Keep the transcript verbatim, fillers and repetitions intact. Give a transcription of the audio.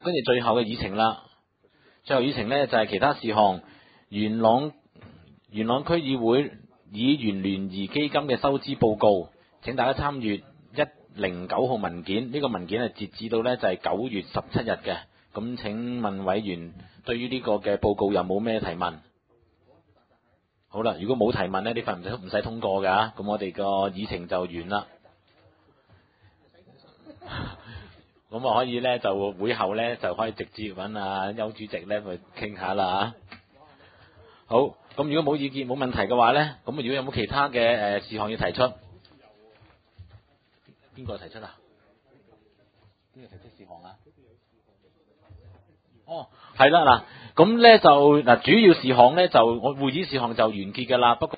跟住最後嘅議程啦，最後議程呢，就係其他事項，元朗元朗區議會議員聯誼基金嘅收支報告，請大家參閱一零九號文件，呢個文件係截止到呢，就係九月十七日嘅。咁請問委員對於呢個嘅報告有冇咩提問？好啦，如果冇提問呢，呢份唔使唔使通過㗎，咁我哋個議程就完啦。咁我可以呢，就會後呢，就可以直接揾阿邱主席呢去傾下啦。好，咁如果冇意見冇問題嘅話呢，咁如果有冇其他嘅誒事項要提出？邊個提出啊？邊個提出事項啊？哦，係啦嗱，咁呢就嗱主要事項呢，就我會議事項就完結㗎啦，不過